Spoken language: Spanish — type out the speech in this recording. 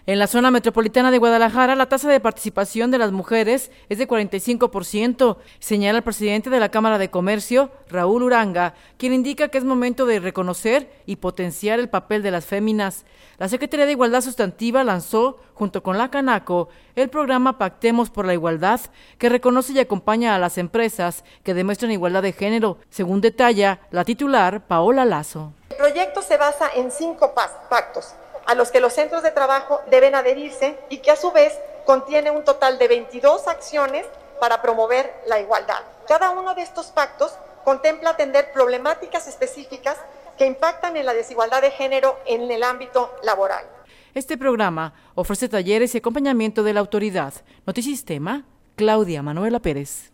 En la zona metropolitana de Guadalajara, la tasa de participación de las mujeres es de 45%, señala el presidente de la Cámara de Comercio, Raúl Uranga, quien indica que es momento de reconocer y potenciar el papel de las féminas. La Secretaría de Igualdad Sustantiva lanzó, junto con la Canaco, el programa Pactemos por la Igualdad, que reconoce y acompaña a las empresas que demuestran igualdad de género, según detalla la titular Paola Lazo. El proyecto se basa en 5 pactos a los que los centros de trabajo deben adherirse y que a su vez contiene un total de 22 acciones para promover la igualdad. Cada uno de estos pactos contempla atender problemáticas específicas que impactan en la desigualdad de género en el ámbito laboral. Este programa ofrece talleres y acompañamiento de la autoridad. Notisistema, Claudia Manuela Pérez.